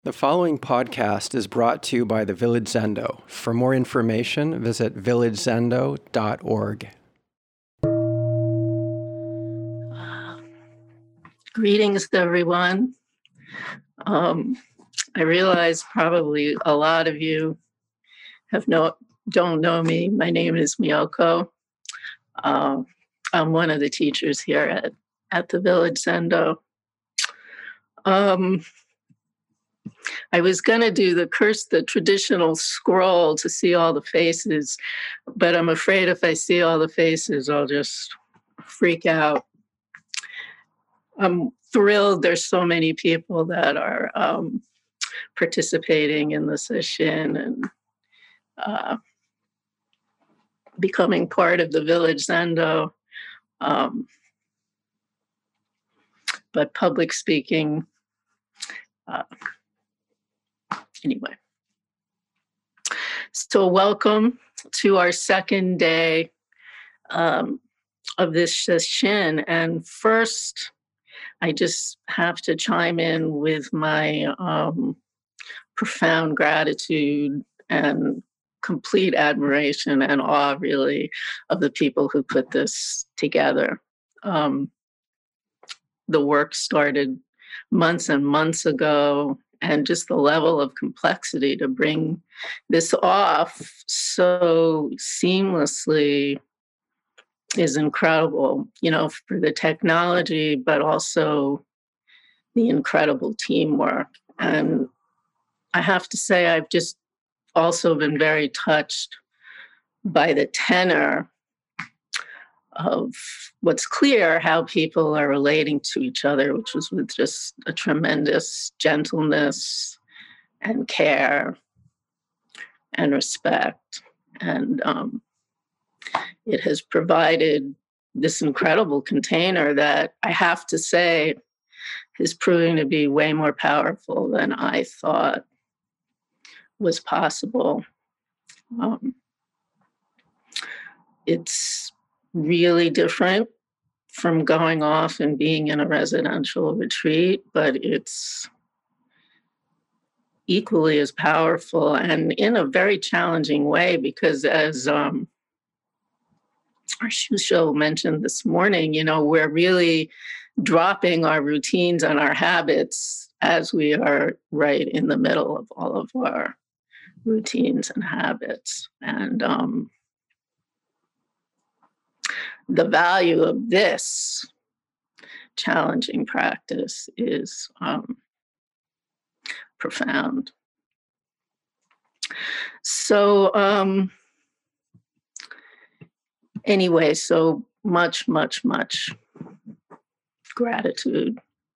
The following podcast is brought to you by the Village Zendo. For more information, visit villagezendo.org. Greetings, everyone. I realize probably a lot of you don't know me. My name is Miyoko. I'm one of the teachers here at the Village Zendo. I was going to do the traditional scroll to see all the faces, but I'm afraid if I see all the faces, I'll just freak out. I'm thrilled there's so many people that are participating in the session and becoming part of the Village Zendo. But public speaking, anyway. So welcome to our second day of this session. And first, I just have to chime in with my profound gratitude and complete admiration and awe, really, of the people who put this together. The work started months and months ago, and just the level of complexity to bring this off so seamlessly is incredible, for the technology, but also the incredible teamwork. And I have to say, I've just also been very touched by the tenor of what's clear, how people are relating to each other, which was with just a tremendous gentleness and care and respect. And it has provided this incredible container that I have to say is proving to be way more powerful than I thought was possible. It's really different from going off and being in a residential retreat, but it's equally as powerful and in a very challenging way, because as our Shusho mentioned this morning, we're really dropping our routines and our habits as we are right in the middle of all of our routines and habits. And the value of this challenging practice is profound. So anyway, so much, much, much gratitude.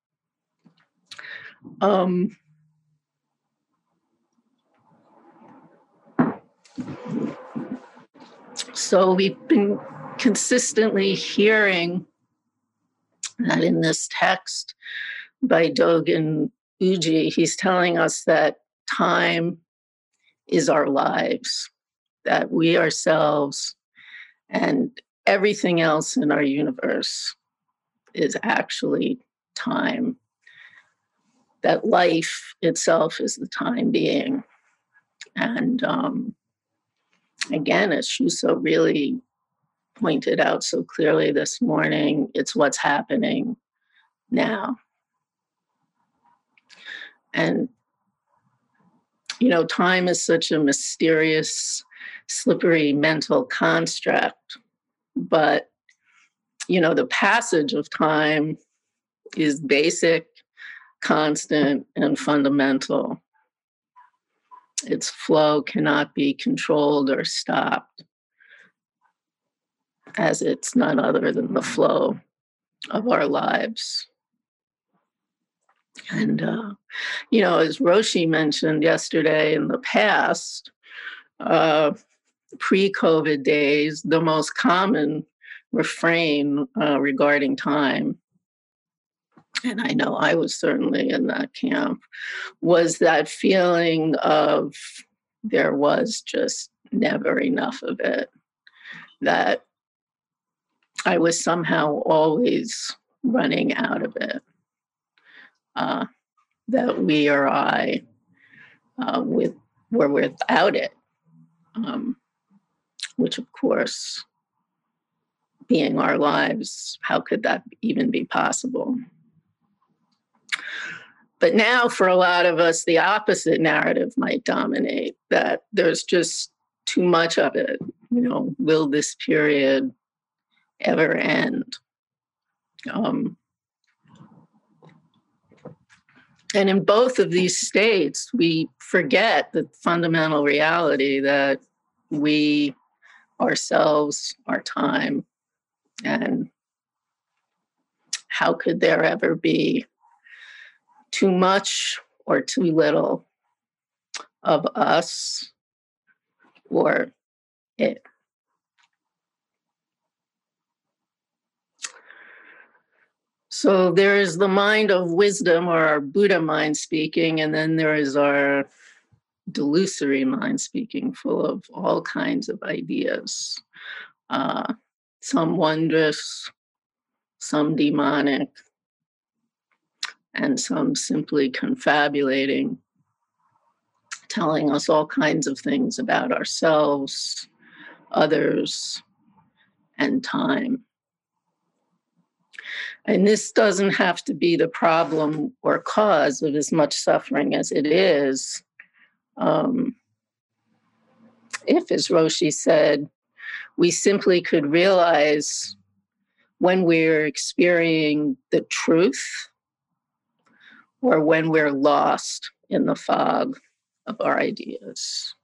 So we've been consistently hearing that in this text by Dogen Uji, he's telling us that time is our lives, that we ourselves and everything else in our universe is actually time, that life itself is the time being. And again, as Shuso really pointed out so clearly this morning, it's what's happening now. And, time is such a mysterious, slippery mental construct, but, the passage of time is basic, constant, and fundamental. Its flow cannot be controlled or stopped, as it's none other than the flow of our lives. And, as Roshi mentioned yesterday, in the past, pre-COVID days, the most common refrain regarding time, and I know I was certainly in that camp, was that feeling of there was just never enough of it, that I was somehow always running out of it, that we or I with or without it, which of course, being our lives, how could that even be possible? But now for a lot of us, the opposite narrative might dominate, that there's just too much of it. Will this period ever end? And in both of these states, we forget the fundamental reality that we ourselves are time. And how could there ever be too much or too little of us or it? So there is the mind of wisdom, or our Buddha mind speaking, and then there is our delusory mind speaking, full of all kinds of ideas, some wondrous, some demonic, and some simply confabulating, telling us all kinds of things about ourselves, others, and time. And this doesn't have to be the problem or cause of as much suffering as it is. If, as Roshi said, we simply could realize when we're experiencing the truth or when we're lost in the fog of our ideas.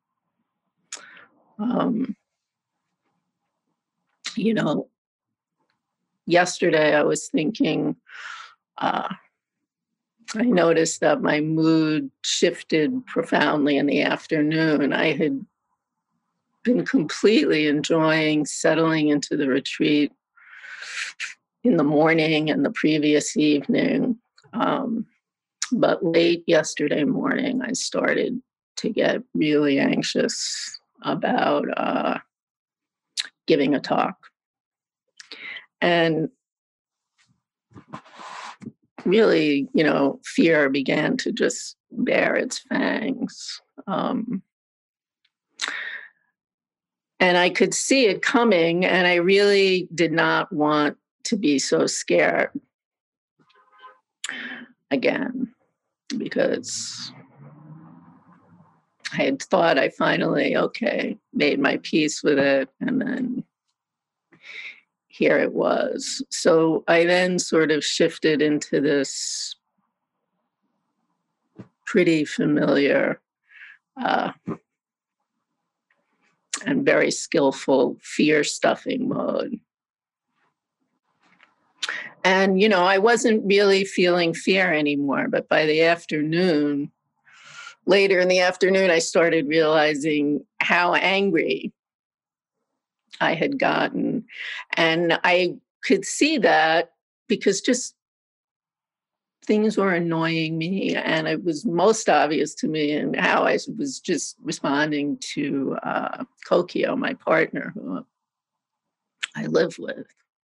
Yesterday I was thinking, I noticed that my mood shifted profoundly in the afternoon. I had been completely enjoying settling into the retreat in the morning and the previous evening. But late yesterday morning, I started to get really anxious about giving a talk. And really, fear began to just bear its fangs. And I could see it coming, and I really did not want to be so scared again, because I had thought I finally, made my peace with it, and then here it was. So I then sort of shifted into this pretty familiar and very skillful fear-stuffing mode. And, I wasn't really feeling fear anymore, but by the afternoon, later in the afternoon, I started realizing how angry I had gotten. And I could see that because just things were annoying me, and it was most obvious to me in how I was just responding to Kokio, my partner, who I live with.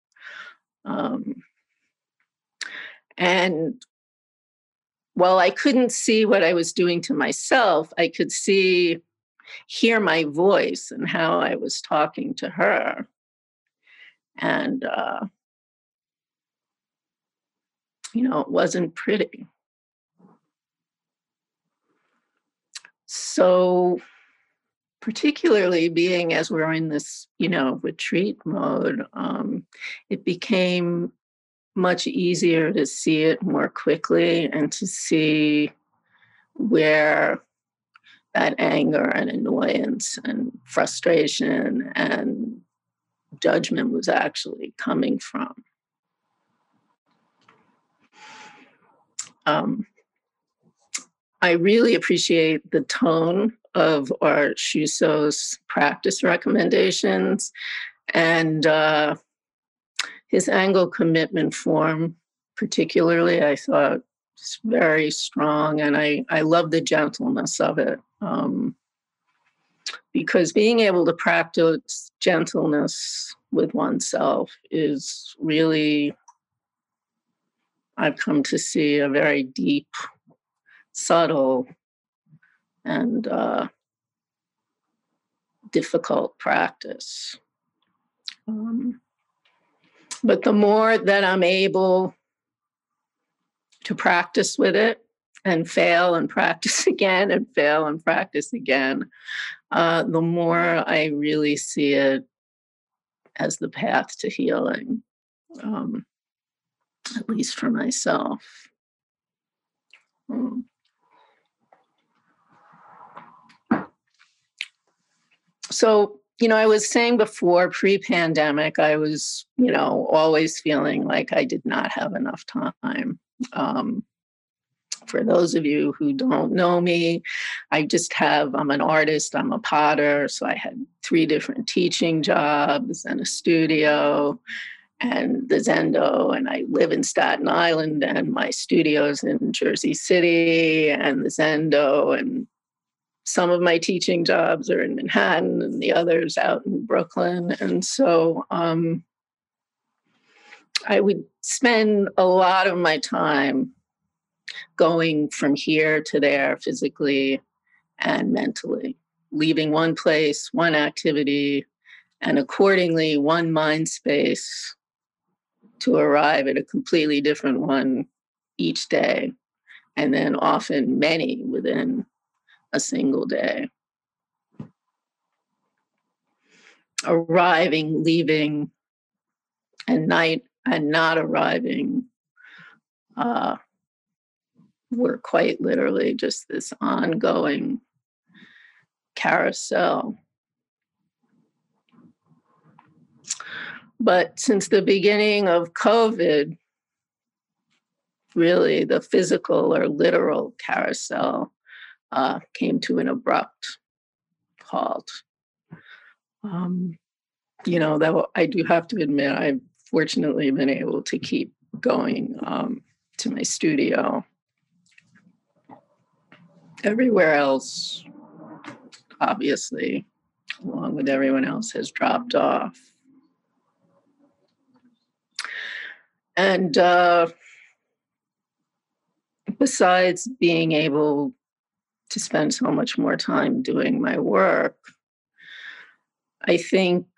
And while I couldn't see what I was doing to myself, I could hear my voice and how I was talking to her. And, it wasn't pretty. So particularly being as we're in this, retreat mode, it became much easier to see it more quickly and to see where that anger and annoyance and frustration and judgment was actually coming from. I really appreciate the tone of our Shuso's practice recommendations, and his Angle commitment form, particularly, I thought it's very strong, and I love the gentleness of it. Because being able to practice gentleness with oneself is really, I've come to see, a very deep, subtle, and difficult practice. But the more that I'm able to practice with it and fail and practice again and fail and practice again, the more I really see it as the path to healing, at least for myself. So, I was saying before, pre-pandemic, I was, always feeling like I did not have enough time. For those of you who don't know me, I'm an artist, I'm a potter. So I had 3 different teaching jobs and a studio and the Zendo. And I live in Staten Island, and my studio's in Jersey City, and the Zendo. And some of my teaching jobs are in Manhattan and the others out in Brooklyn. And so I would spend a lot of my time going from here to there physically and mentally, leaving one place, one activity, and accordingly, one mind space to arrive at a completely different one each day, and then often many within a single day. Arriving, leaving, and not arriving were quite literally just this ongoing carousel. But since the beginning of COVID, really the physical or literal carousel came to an abrupt halt. Though I do have to admit, I've fortunately been able to keep going to my studio. Everywhere else, obviously, along with everyone else, has dropped off. And besides being able to spend so much more time doing my work, I think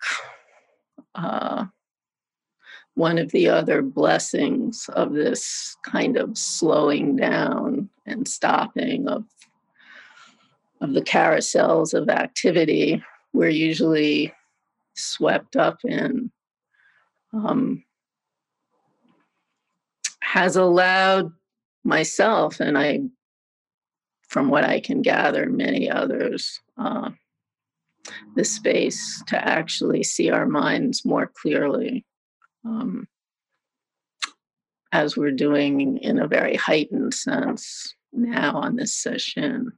one of the other blessings of this kind of slowing down and stopping of the carousels of activity we're usually swept up in has allowed myself, and from what I can gather, many others, the space to actually see our minds more clearly, as we're doing in a very heightened sense now on this session.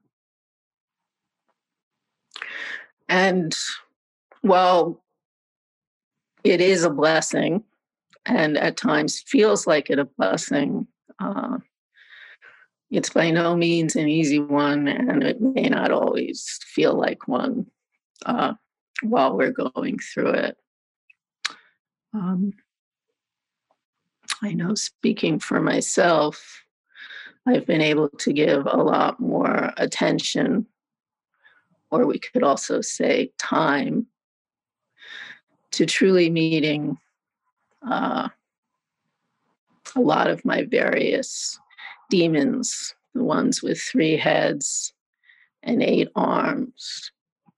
And while it is a blessing, and at times feels like it a blessing, it's by no means an easy one, and it may not always feel like one while we're going through it. I know, speaking for myself, I've been able to give a lot more attention, or we could also say time, to truly meeting a lot of my various demons, the ones with 3 heads and 8 arms.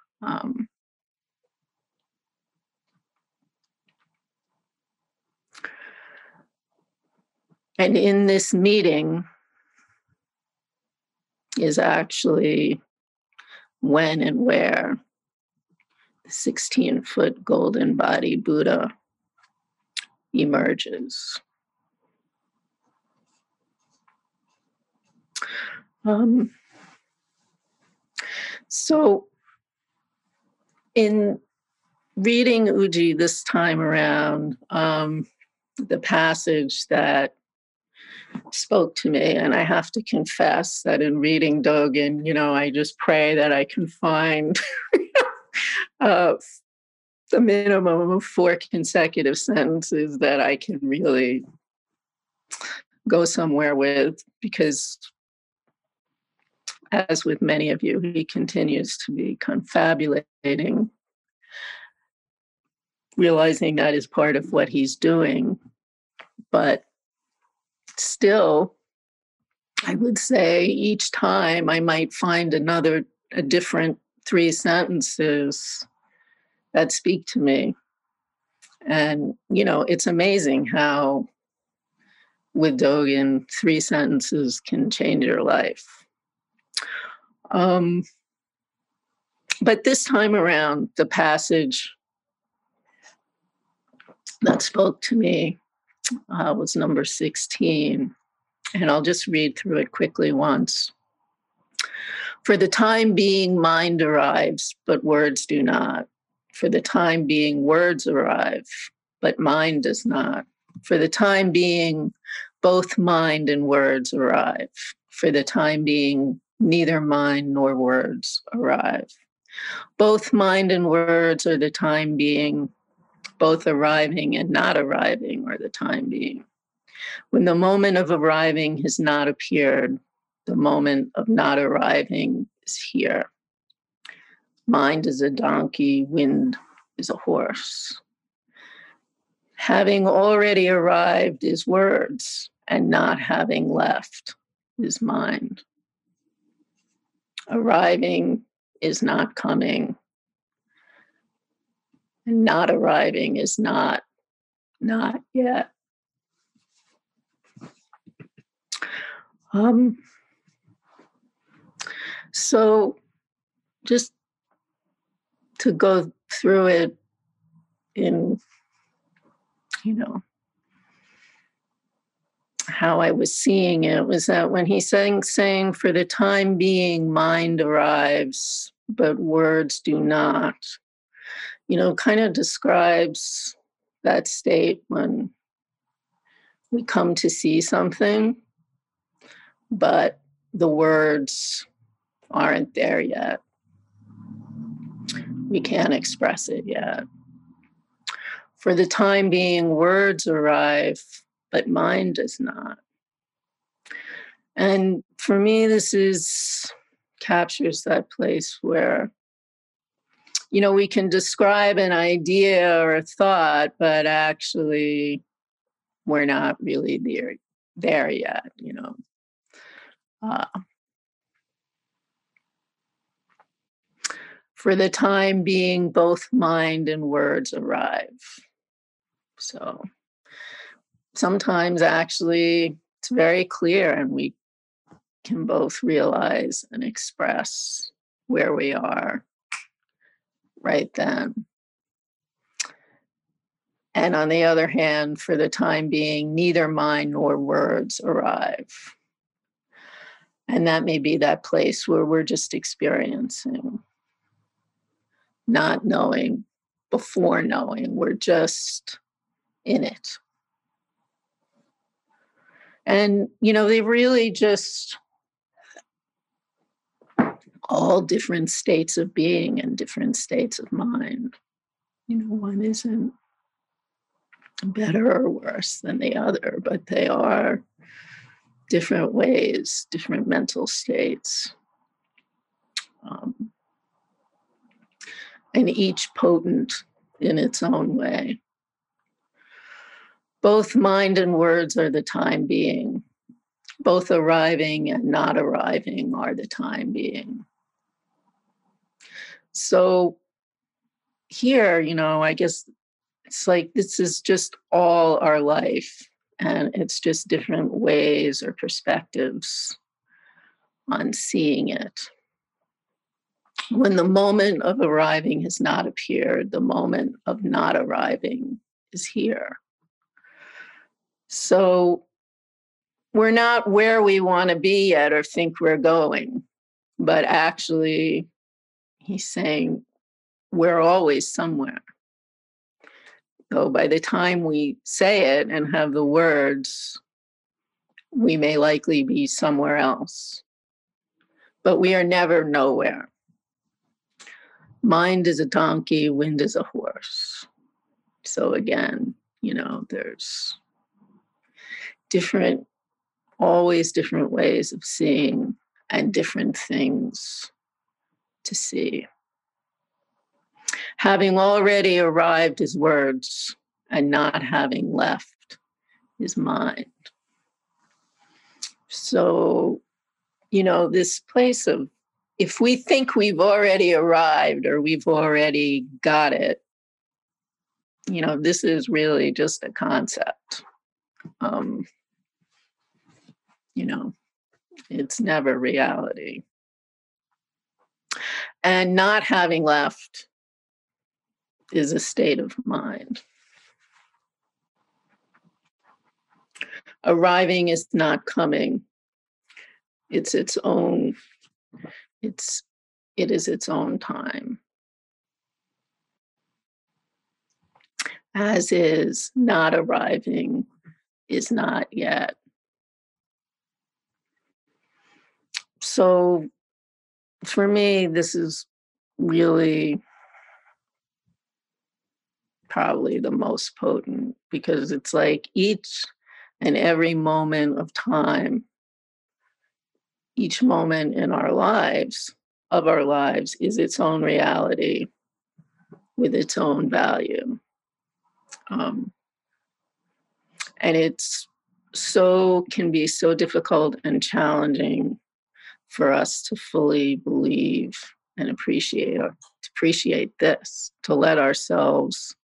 And in this meeting is actually when and where the 16-foot golden body Buddha emerges. So in reading Uji this time around, the passage that spoke to me, and I have to confess that in reading Dogen, I just pray that I can find the minimum of 4 consecutive sentences that I can really go somewhere with, because as with many of you, he continues to be confabulating, realizing that is part of what he's doing. But still, I would say each time I might find a different 3 sentences that speak to me. And, it's amazing how with Dogen, 3 sentences can change your life. But this time around, the passage that spoke to me was number 16. And I'll just read through it quickly once. For the time being, mind arrives, but words do not. For the time being, words arrive, but mind does not. For the time being, both mind and words arrive. For the time being, neither mind nor words arrive. Both mind and words are the time being, both arriving and not arriving are the time being. When the moment of arriving has not appeared, the moment of not arriving is here. Mind is a donkey, wind is a horse. Having already arrived is words, and not having left is mind. Arriving is not coming, and not arriving is not yet. So just to go through it in, how I was seeing it was that when he's saying for the time being, mind arrives, but words do not, kind of describes that state when we come to see something, but the words aren't there yet. We can't express it yet. For the time being, words arrive, but mind does not. And for me, this captures that place where, we can describe an idea or a thought, but actually we're not really there yet, For the time being, both mind and words arrive. So sometimes actually it's very clear and we can both realize and express where we are right then. And on the other hand, for the time being, neither mind nor words arrive. And that may be that place where we're just experiencing, not knowing before knowing, we're just in it. And, they really just all different states of being and different states of mind. One isn't better or worse than the other, but they are different ways, different mental states. And each potent in its own way. Both mind and words are the time being. Both arriving and not arriving are the time being. So here, I guess it's like this is just all our life, and it's just different ways or perspectives on seeing it. When the moment of arriving has not appeared, the moment of not arriving is here. So we're not where we want to be yet or think we're going, but actually, he's saying we're always somewhere. So by the time we say it and have the words, we may likely be somewhere else, but we are never nowhere. Mind is a donkey, wind is a horse. So again, there's always different ways of seeing and different things to see. Having already arrived is words, and not having left is mind. So, this place of, if we think we've already arrived or we've already got it, this is really just a concept. It's never reality. And not having left is a state of mind. Arriving is not coming. It is its own time. As is not arriving is not yet. So for me, this is really probably the most potent, because it's like each and every moment of time, each moment in our lives, is its own reality with its own value. And can be so difficult and challenging for us to fully believe and appreciate this, to let ourselves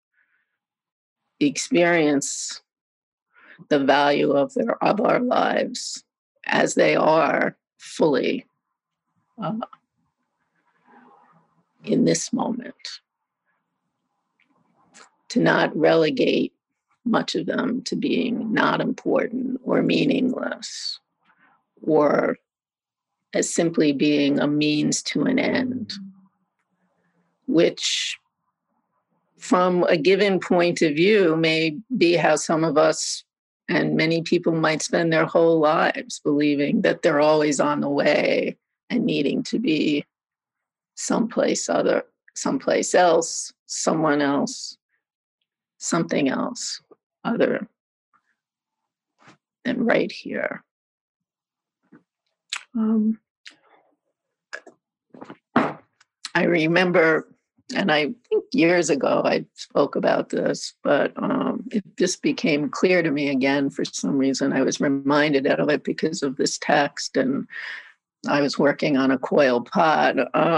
experience the value of our lives as they are fully in this moment. To not relegate much of them to being not important or meaningless, or as simply being a means to an end, which from a given point of view may be how some of us and many people might spend their whole lives, believing that they're always on the way and needing to be someplace else, someone else, something else other than right here. I remember, and I think years ago I spoke about this, but it just became clear to me again for some reason. I was reminded of it because of this text, and I was working on a coil pot,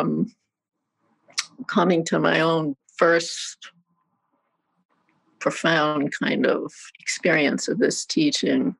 coming to my own first profound kind of experience of this teaching,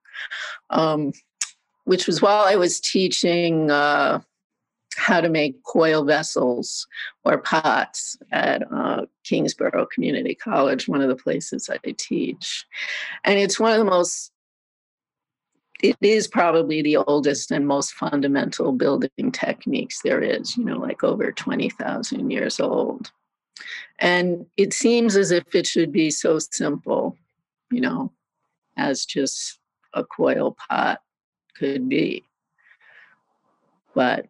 which was while I was teaching how to make coil vessels or pots at Kingsborough Community College, one of the places I teach. And it's one of the it is probably the oldest and most fundamental building techniques there is, like over 20,000 years old. And it seems as if it should be so simple, as just a coil pot could be. But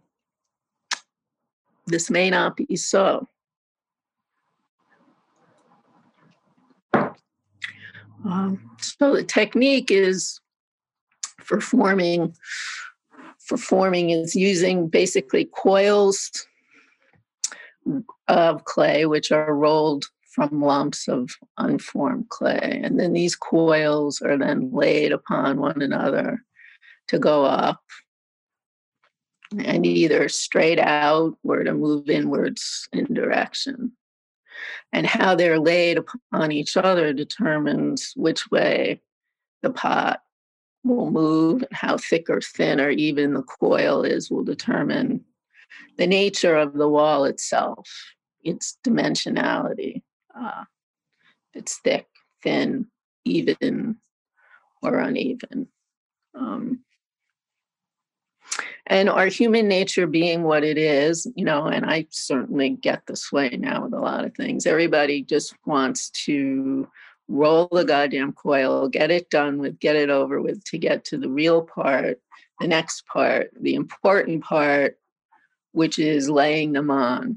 this may not be so. So the technique is for forming is using basically coils of clay, which are rolled from lumps of unformed clay. And then these coils are then laid upon one another to go up and either straight out or to move inwards in direction. And how they're laid upon each other determines which way the pot will move, and how thick or thin or even the coil is will determine the nature of the wall itself, its dimensionality. It's thick, thin, even, or uneven. And our human nature being what it is, and I certainly get this way now with a lot of things. Everybody just wants to roll the goddamn coil, get it done with, get it over with, to get to the real part, the next part, the important part, which is laying them on.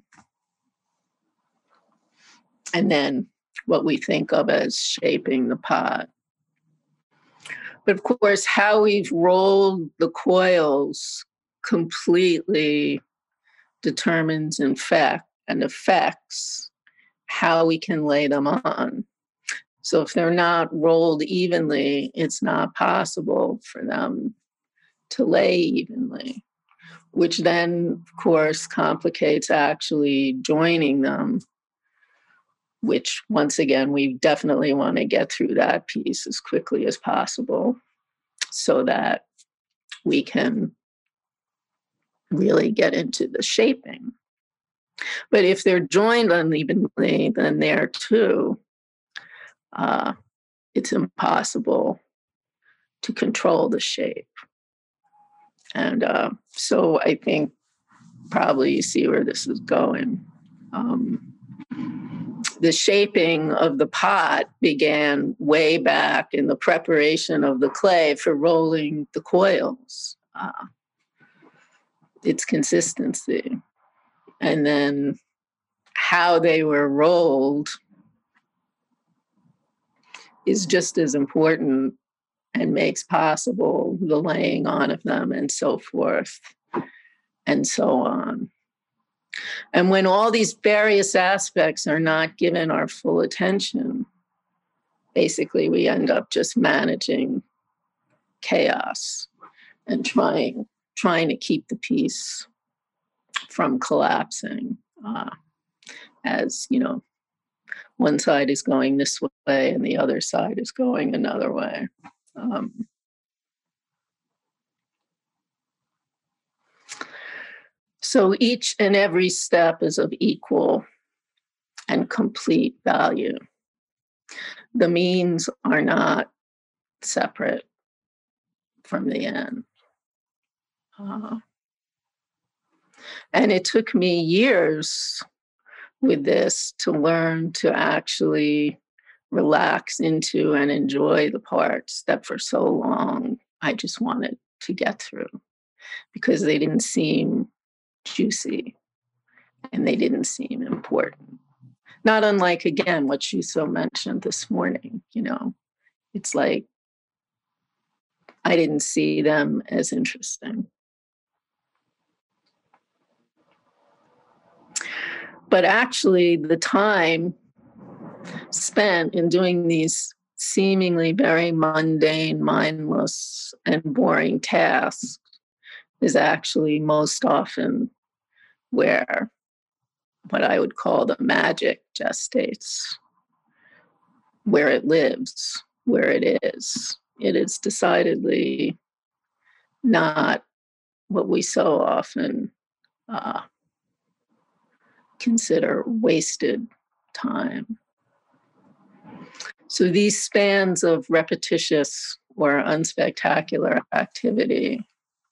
And then what we think of as shaping the pot. But of course, how we've rolled the coils completely determines in fact and affects how we can lay them on. So if they're not rolled evenly, it's not possible for them to lay evenly, which then, of course, complicates actually joining them, which, once again, we definitely want to get through that piece as quickly as possible so that we can really get into the shaping. But if they're joined unevenly, then there too, it's impossible to control the shape. And so I think probably you see where this is going. The shaping of the pot began way back in the preparation of the clay for rolling the coils. Its consistency. And then how they were rolled is just as important and makes possible the laying on of them and so forth and so on. And when all these various aspects are not given our full attention, basically we end up just managing chaos and trying to keep the piece from collapsing, as you know, one side is going this way and the other side is going another way. So each and every step is of equal and complete value. The means are not separate from the end. And it took me years with this to learn to actually relax into and enjoy the parts that for so long I just wanted to get through because they didn't seem juicy and they didn't seem important. Not unlike, again, what Shuso mentioned this morning, you know, it's like I didn't see them as interesting. But actually, the time spent in doing these seemingly very mundane, mindless, and boring tasks is actually most often where what I would call the magic gestates, where it lives, where it is. It is decidedly not what we so often consider wasted time. So these spans of repetitious or unspectacular activity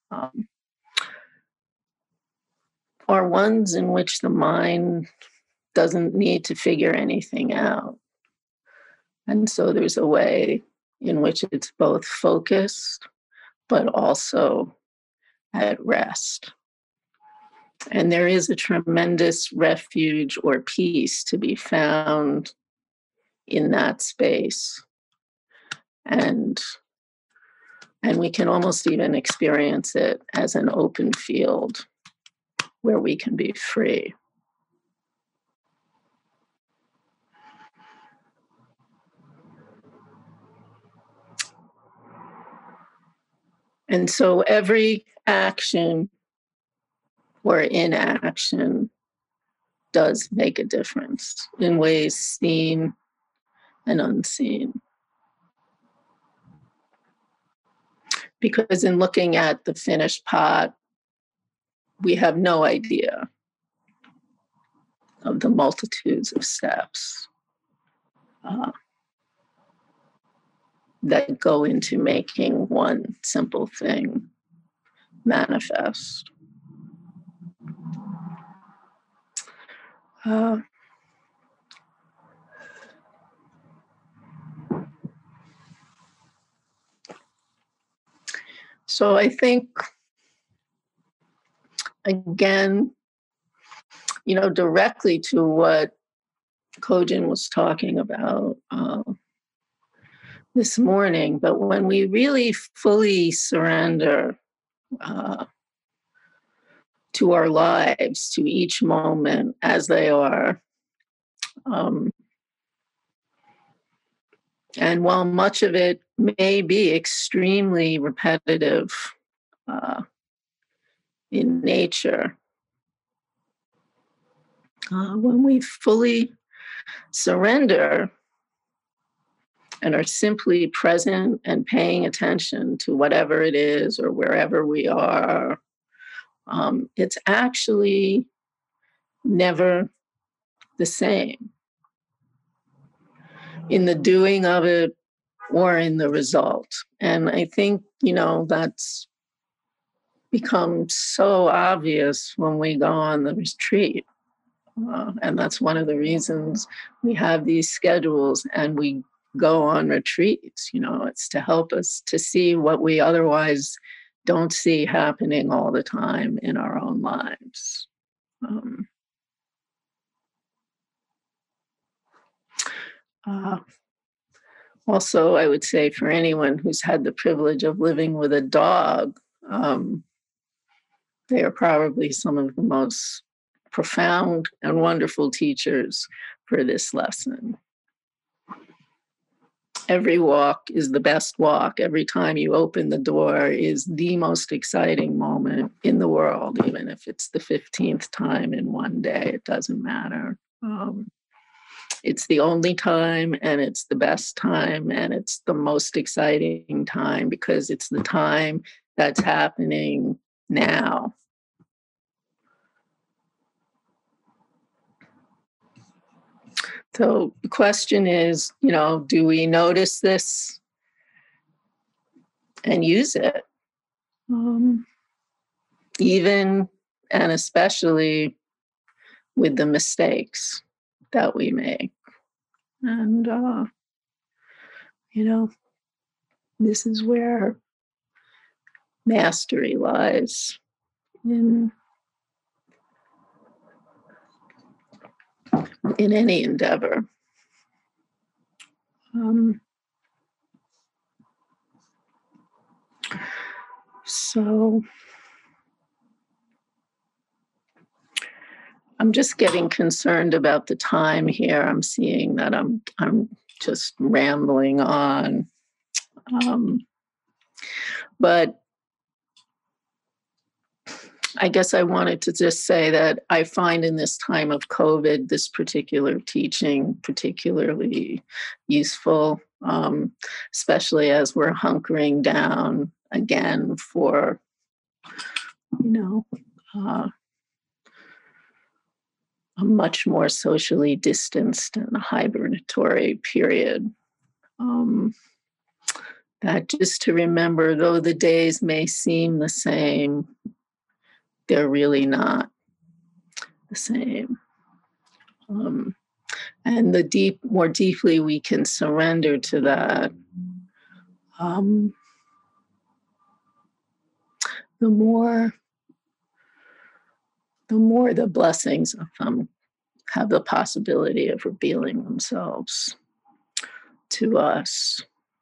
are ones in which the mind doesn't need to figure anything out. And so there's a way in which it's both focused, but also at rest. And there is a tremendous refuge or peace to be found in that space. And we can almost even experience it as an open field where we can be free. And so every action or inaction does make a difference in ways seen and unseen. Because in looking at the finished pot, we have no idea of the multitudes of steps that go into making one simple thing manifest. So I think, again, you know, directly to what Kojin was talking about this morning, but when we really fully surrender to our lives, to each moment as they are. And while much of it may be extremely repetitive in nature, when we fully surrender and are simply present and paying attention to whatever it is or wherever we are, it's actually never the same in the doing of it or in the result. And I think, that's become so obvious when we go on the retreat. And that's one of the reasons we have these schedules and we go on retreats. It's to help us to see what we otherwise don't see happening all the time in our own lives. Also, I would say for anyone who's had the privilege of living with a dog, they are probably some of the most profound and wonderful teachers for this lesson. Every walk is the best walk. Every time you open the door is the most exciting moment in the world, even if it's the 15th time in one day, it doesn't matter. It's the only time, and it's the best time, and it's the most exciting time because it's the time that's happening now. So the question is, do we notice this and use it? Even and especially with the mistakes that we make. And, this is where mastery lies in any endeavor. So I'm just getting concerned about the time here. I'm seeing that I'm just rambling on. But I guess I wanted to just say that I find in this time of COVID, this particular teaching particularly useful, especially as we're hunkering down again for, a much more socially distanced and hibernatory period. That just to remember, though the days may seem the same, they're really not the same. And the more deeply we can surrender to that, the more the blessings of them have the possibility of revealing themselves to us.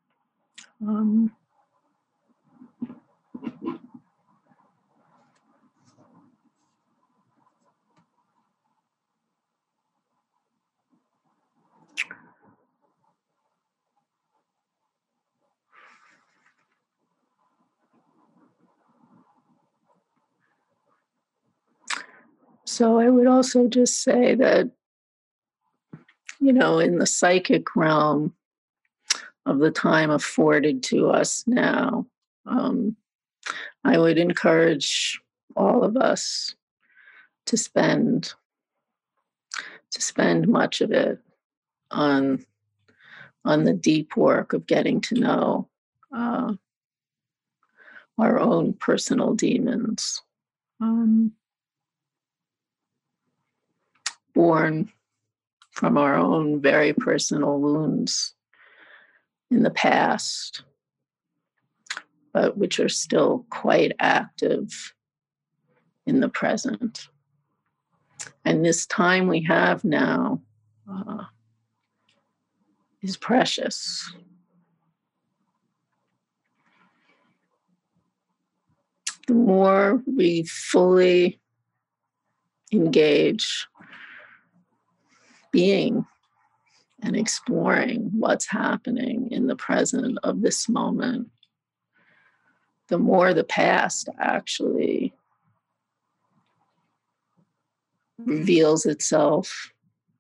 So I would also just say that, in the psychic realm of the time afforded to us now, I would encourage all of us to spend much of it on the deep work of getting to know our own personal demons, born from our own very personal wounds in the past, but which are still quite active in the present. And this time we have now is precious. The more we fully engage being and exploring what's happening in the present of this moment, the more the past actually reveals itself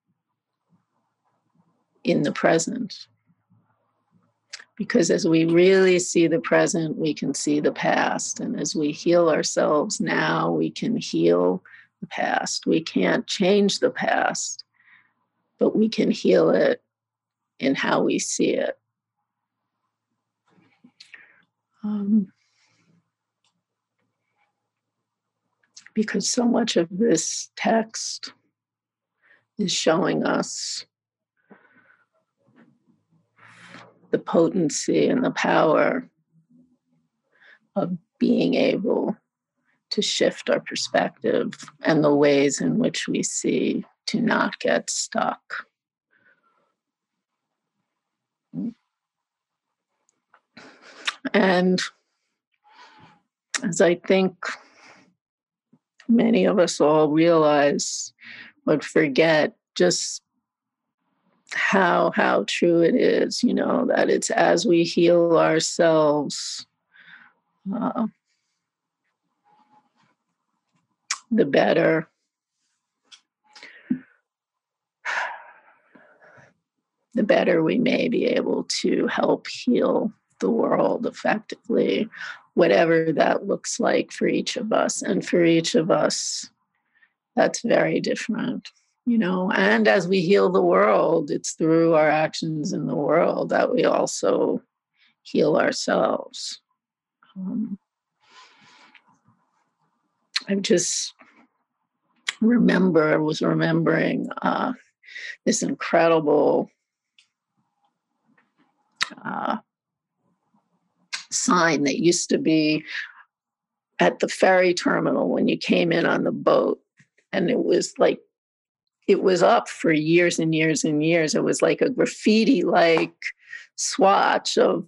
in the present. Because as we really see the present, we can see the past. And as we heal ourselves now, we can heal the past. We can't change the past, but we can heal it in how we see it. Because so much of this text is showing us the potency and the power of being able to shift our perspective and the ways in which we see to not get stuck. And as I think many of us all realize but forget just how true it is, that it's as we heal ourselves, the better we may be able to help heal the world effectively, whatever that looks like for each of us. And for each of us, that's very different. And as we heal the world, it's through our actions in the world that we also heal ourselves. I just was remembering this incredible sign that used to be at the ferry terminal when you came in on the boat. And it was up for years and years and years. It was like a graffiti-like swatch of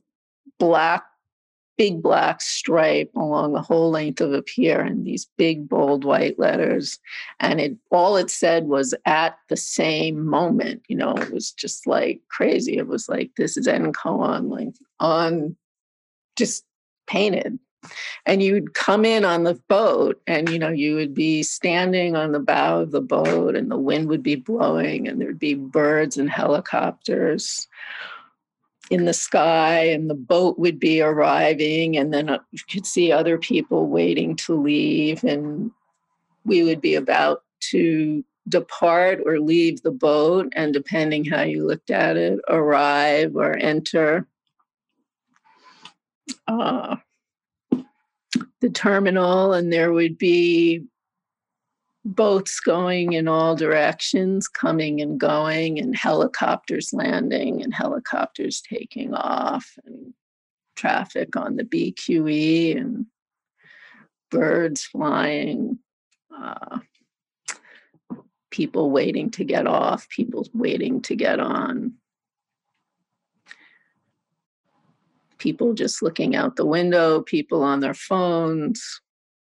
big black stripe along the whole length of a pier and these big, bold white letters. And all it said was "at the same moment." It was just like crazy. It was like this Zen koan, on just painted. And you'd come in on the boat and, you would be standing on the bow of the boat and the wind would be blowing and there'd be birds and helicopters in the sky and the boat would be arriving. And then you could see other people waiting to leave. And we would be about to depart or leave the boat. And depending how you looked at it, arrive or enter the terminal, and there would be boats going in all directions, coming and going, and helicopters landing and helicopters taking off, and traffic on the BQE and birds flying, people waiting to get off, people waiting to get on. People just looking out the window, people on their phones.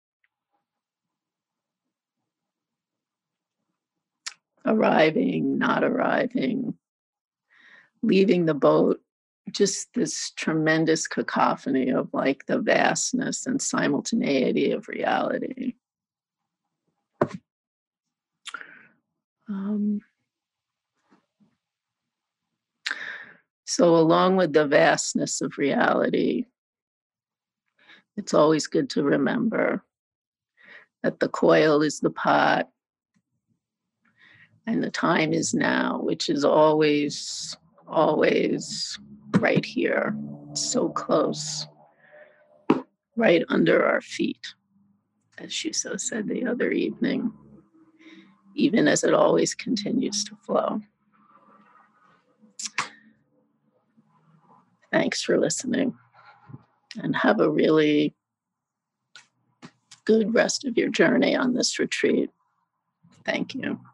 Arriving, not arriving, leaving the boat. Just this tremendous cacophony of the vastness and simultaneity of reality. So along with the vastness of reality, it's always good to remember that the coil is the pot and the time is now, which is always, always right here, so close, right under our feet, as Shuso said the other evening, even as it always continues to flow. Thanks for listening, and have a really good rest of your journey on this retreat. Thank you.